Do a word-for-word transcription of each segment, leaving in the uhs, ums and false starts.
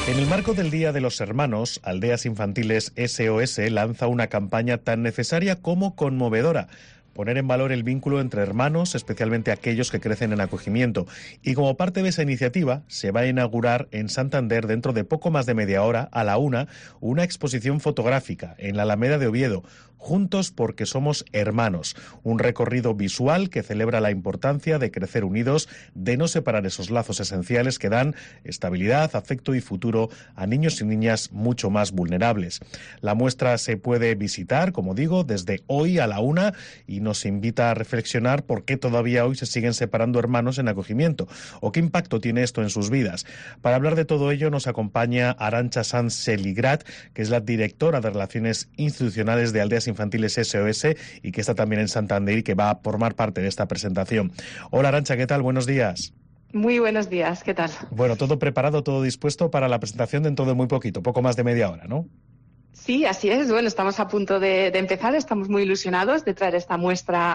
En el marco del Día de los Hermanos, Aldeas Infantiles S O S lanza una campaña tan necesaria como conmovedora: poner en valor el vínculo entre hermanos, especialmente aquellos que crecen en acogimiento. Y como parte de esa iniciativa, se va a inaugurar en Santander, dentro de poco más de media hora, a la una, una exposición fotográfica en la Alameda de Oviedo, Juntos porque somos hermanos. Un recorrido visual que celebra la importancia de crecer unidos, de no separar esos lazos esenciales que dan estabilidad, afecto y futuro a niños y niñas mucho más vulnerables. La muestra se puede visitar, como digo, desde hoy a la una, y nos invita a reflexionar por qué todavía hoy se siguen separando hermanos en acogimiento, o qué impacto tiene esto en sus vidas. Para hablar de todo ello nos acompaña Arantxa Sanz Seligrat, que es la directora de Relaciones Institucionales de Aldeas Infantiles S O S y que está también en Santander y que va a formar parte de esta presentación. Hola Arantxa, ¿qué tal? Buenos días. Muy buenos días, ¿qué tal? Bueno, todo preparado, todo dispuesto para la presentación dentro de muy poquito, poco más de media hora, ¿no? Sí, así es. Bueno, estamos a punto de, de empezar, estamos muy ilusionados de traer esta muestra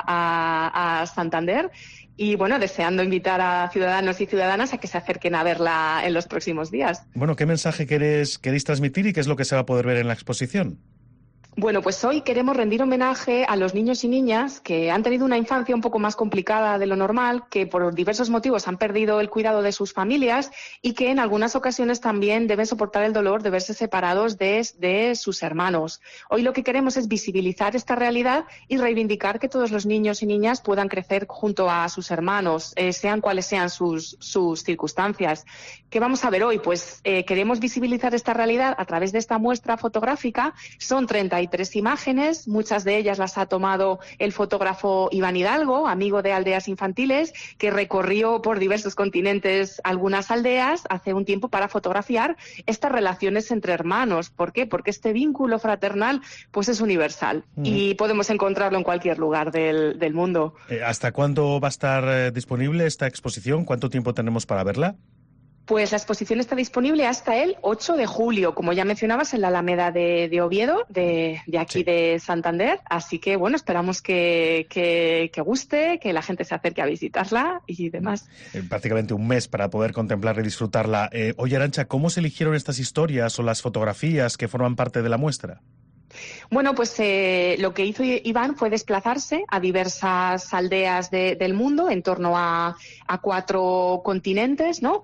a, a Santander y, bueno, deseando invitar a ciudadanos y ciudadanas a que se acerquen a verla en los próximos días. Bueno, ¿qué mensaje queréis, queréis transmitir y qué es lo que se va a poder ver en la exposición? Bueno, pues hoy queremos rendir homenaje a los niños y niñas que han tenido una infancia un poco más complicada de lo normal, que por diversos motivos han perdido el cuidado de sus familias y que en algunas ocasiones también deben soportar el dolor de verse separados de, de sus hermanos. Hoy lo que queremos es visibilizar esta realidad y reivindicar que todos los niños y niñas puedan crecer junto a sus hermanos, eh, sean cuales sean sus, sus circunstancias. ¿Qué vamos a ver hoy? Pues eh, queremos visibilizar esta realidad a través de esta muestra fotográfica. Son treinta y tres imágenes, muchas de ellas las ha tomado el fotógrafo Iván Hidalgo, amigo de Aldeas Infantiles, que recorrió por diversos continentes algunas aldeas hace un tiempo para fotografiar estas relaciones entre hermanos. ¿Por qué? Porque este vínculo fraternal pues es universal mm. y podemos encontrarlo en cualquier lugar del, del mundo. ¿Hasta cuándo va a estar eh, disponible esta exposición? ¿Cuánto tiempo tenemos para verla? Pues la exposición está disponible hasta el ocho de julio, como ya mencionabas, en la Alameda de, de Oviedo, de, de aquí sí. de Santander. Así que, bueno, esperamos que, que, que guste, que la gente se acerque a visitarla y demás. Eh, prácticamente un mes para poder contemplarla y disfrutarla. Eh, oye, Arantxa, ¿cómo se eligieron estas historias o las fotografías que forman parte de la muestra? Bueno, pues eh, lo que hizo Iván fue desplazarse a diversas aldeas de, del mundo, en torno a, a cuatro continentes, ¿no?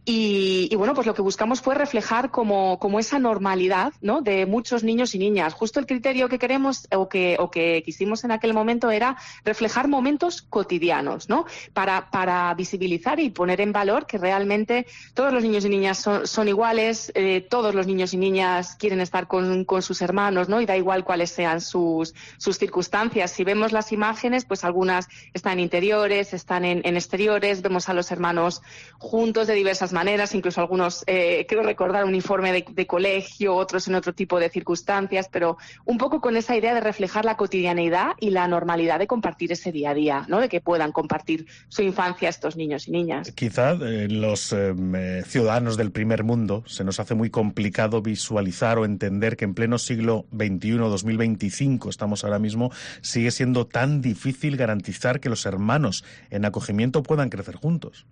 Y, y bueno, pues lo que buscamos fue reflejar como, como esa normalidad, ¿no?, de muchos niños y niñas. Justo el criterio que queremos o que, o que quisimos en aquel momento era reflejar momentos cotidianos, ¿no?, para, para visibilizar y poner en valor que realmente todos los niños y niñas son, son iguales, eh, todos los niños y niñas quieren estar con, con sus hermanos, ¿no?, y da igual cuáles sean sus, sus circunstancias. Si vemos las imágenes, pues algunas están en interiores, están en, en exteriores, vemos a los hermanos juntos de diversas maneras, incluso algunos, eh, creo recordar, uniforme de, de colegio, otros en otro tipo de circunstancias, pero un poco con esa idea de reflejar la cotidianeidad y la normalidad de compartir ese día a día, ¿no?, de que puedan compartir su infancia estos niños y niñas. Quizá eh, los eh, ciudadanos del primer mundo se nos hace muy complicado visualizar o entender que en pleno siglo veintiuno, dos mil veinticinco, estamos ahora mismo, sigue siendo tan difícil garantizar que los hermanos en acogimiento puedan crecer juntos.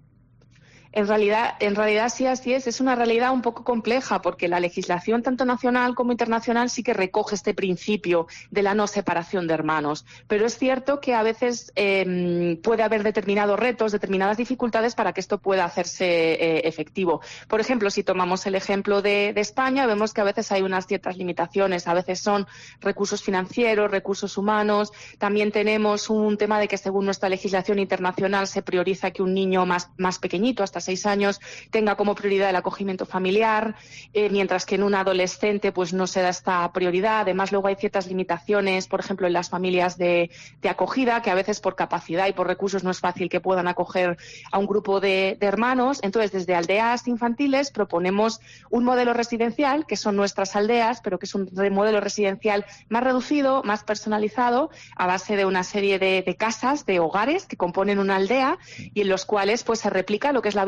En realidad, en realidad sí, así es. Es una realidad un poco compleja porque la legislación tanto nacional como internacional sí que recoge este principio de la no separación de hermanos. Pero es cierto que a veces eh, puede haber determinados retos, determinadas dificultades para que esto pueda hacerse eh, efectivo. Por ejemplo, si tomamos el ejemplo de, de España, vemos que a veces hay unas ciertas limitaciones. A veces son recursos financieros, recursos humanos. También tenemos un tema de que según nuestra legislación internacional se prioriza que un niño más, más pequeñito, hasta seis años, tenga como prioridad el acogimiento familiar, eh, mientras que en un adolescente pues no se da esta prioridad. Además, luego hay ciertas limitaciones, por ejemplo, en las familias de, de acogida, que a veces por capacidad y por recursos no es fácil que puedan acoger a un grupo de, de hermanos. Entonces, desde Aldeas Infantiles proponemos un modelo residencial, que son nuestras aldeas, pero que es un modelo residencial más reducido, más personalizado, a base de una serie de, de casas, de hogares que componen una aldea y en los cuales pues se replica lo que es la vida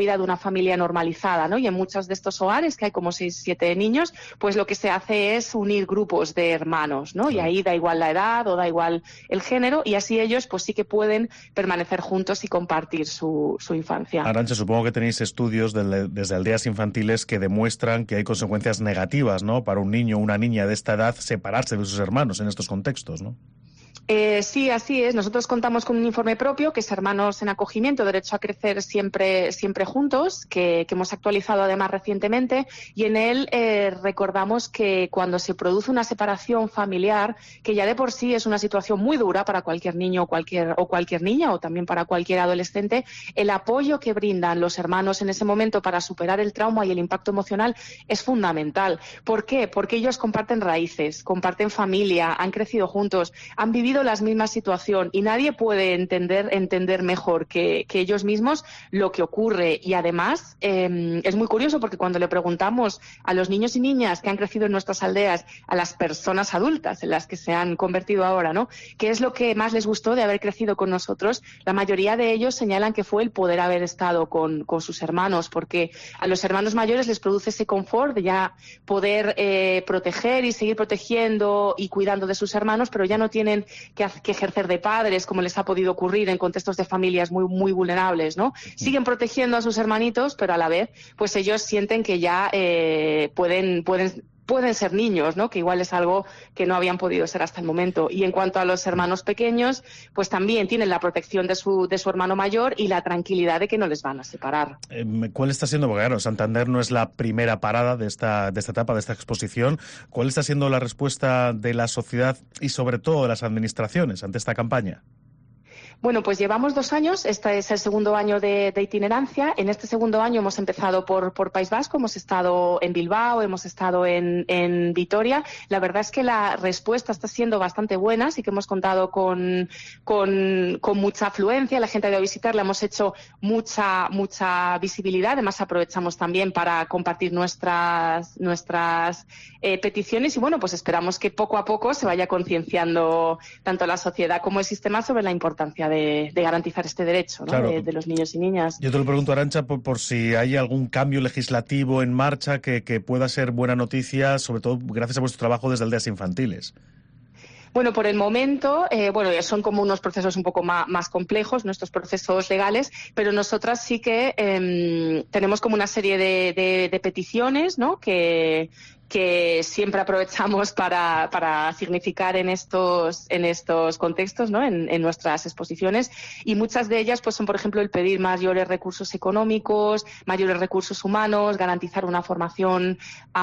vida de una familia normalizada, ¿no? Y en muchos de estos hogares, que hay como seis, siete niños, pues lo que se hace es unir grupos de hermanos, ¿no? Y ahí da igual la edad o da igual el género, y así ellos pues sí que pueden permanecer juntos y compartir su, su infancia. Arantxa, supongo que tenéis estudios de, desde aldeas infantiles que demuestran que hay consecuencias negativas, ¿no?, para un niño o una niña de esta edad separarse de sus hermanos en estos contextos, ¿no? Eh, sí, así es. Nosotros contamos con un informe propio que es Hermanos en Acogimiento, Derecho a Crecer Siempre, siempre Juntos, que, que hemos actualizado además recientemente, y en él eh, recordamos que cuando se produce una separación familiar, que ya de por sí es una situación muy dura para cualquier niño o cualquier, o cualquier niña, o también para cualquier adolescente, el apoyo que brindan los hermanos en ese momento para superar el trauma y el impacto emocional es fundamental. ¿Por qué? Porque ellos comparten raíces, comparten familia, han crecido juntos, han vivido la misma situación, y nadie puede entender entender mejor que, que ellos mismos lo que ocurre. Y además eh, es muy curioso porque cuando le preguntamos a los niños y niñas que han crecido en nuestras aldeas, a las personas adultas en las que se han convertido ahora, ¿no?, qué es lo que más les gustó de haber crecido con nosotros, la mayoría de ellos señalan que fue el poder haber estado con, con sus hermanos, porque a los hermanos mayores les produce ese confort de ya poder eh, proteger y seguir protegiendo y cuidando de sus hermanos, pero ya no tienen que, que ejercer de padres, como les ha podido ocurrir en contextos de familias muy, muy vulnerables, ¿no? Siguen protegiendo a sus hermanitos, pero a la vez, pues ellos sienten que ya eh, pueden, pueden pueden ser niños, ¿no?, que igual es algo que no habían podido ser hasta el momento. Y en cuanto a los hermanos pequeños, pues también tienen la protección de su, de su hermano mayor y la tranquilidad de que no les van a separar. Eh, ¿Cuál está siendo, porque claro, Santander no es la primera parada de esta, de esta etapa, de esta exposición, cuál está siendo la respuesta de la sociedad y sobre todo de las administraciones ante esta campaña? Bueno, pues llevamos dos años, este es el segundo año de, de itinerancia. En este segundo año hemos empezado por, por País Vasco, hemos estado en Bilbao, hemos estado en, en Vitoria. La verdad es que la respuesta está siendo bastante buena, sí que hemos contado con, con, con mucha afluencia, la gente ha ido a visitar, le hemos hecho mucha, mucha visibilidad. Además aprovechamos también para compartir nuestras, nuestras eh, peticiones y bueno, pues esperamos que poco a poco se vaya concienciando tanto la sociedad como el sistema sobre la importancia de De, de garantizar este derecho, ¿no?, claro, de, de los niños y niñas. Yo te lo pregunto, Arantxa, por, por si hay algún cambio legislativo en marcha que, que pueda ser buena noticia, sobre todo gracias a vuestro trabajo desde aldeas infantiles. Bueno, por el momento, eh, bueno, son como unos procesos un poco más, más complejos, nuestros procesos legales, pero nosotras sí que eh, tenemos como una serie de, de, de peticiones, ¿no?, que que siempre aprovechamos para, para significar en estos, en estos contextos, ¿no?, en, en nuestras exposiciones, y muchas de ellas pues son, por ejemplo, el pedir mayores recursos económicos, mayores recursos humanos, garantizar una formación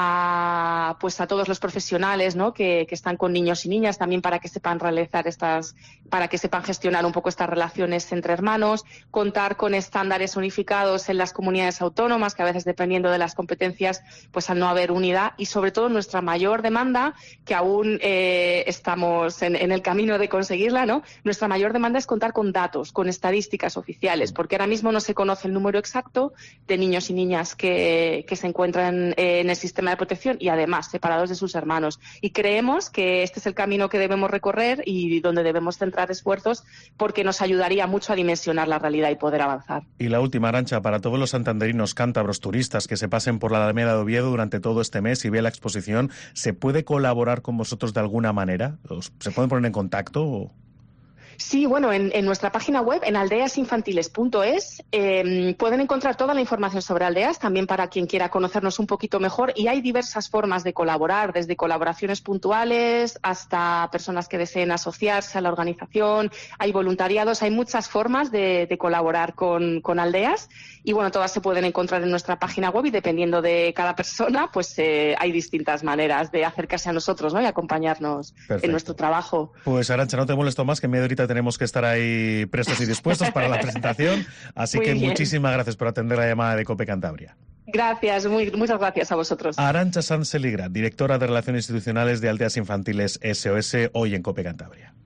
a, pues a todos los profesionales, ¿no?, que, que están con niños y niñas, también para que sepan realizar estas, para que sepan gestionar un poco estas relaciones entre hermanos, contar con estándares unificados en las comunidades autónomas, que a veces, dependiendo de las competencias, pues al no haber unidad, y sobre todo nuestra mayor demanda, que aún eh, estamos en, en el camino de conseguirla, ¿no?, nuestra mayor demanda es contar con datos, con estadísticas oficiales, porque ahora mismo no se conoce el número exacto de niños y niñas que, que se encuentran en el sistema de protección y además separados de sus hermanos. Y creemos que este es el camino que debemos recorrer y donde debemos centrar esfuerzos, porque nos ayudaría mucho a dimensionar la realidad y poder avanzar. Y la última, Arantxa, para todos los santanderinos, cántabros, turistas que se pasen por la Alameda de Oviedo durante todo este mes y vean la exposición, ¿se puede colaborar con vosotros de alguna manera? ¿Se pueden poner en contacto? O... Sí, bueno, en, en nuestra página web, en aldeas infantiles punto es, eh, pueden encontrar toda la información sobre Aldeas, también para quien quiera conocernos un poquito mejor, y hay diversas formas de colaborar, desde colaboraciones puntuales hasta personas que deseen asociarse a la organización, hay voluntariados, hay muchas formas de, de colaborar con, con Aldeas, y bueno, todas se pueden encontrar en nuestra página web, y dependiendo de cada persona, pues eh, hay distintas maneras de acercarse a nosotros, ¿no?, y acompañarnos Perfecto. En nuestro trabajo. Pues Arantxa, no te molesto más, que media horita tenemos que estar ahí prestos y dispuestos para la presentación, así muy que bien. Muchísimas gracias por atender la llamada de COPE Cantabria. Gracias, muy, muchas gracias a vosotros. Arantxa Sanz Eligra, directora de Relaciones Institucionales de Aldeas Infantiles S O S, hoy en COPE Cantabria.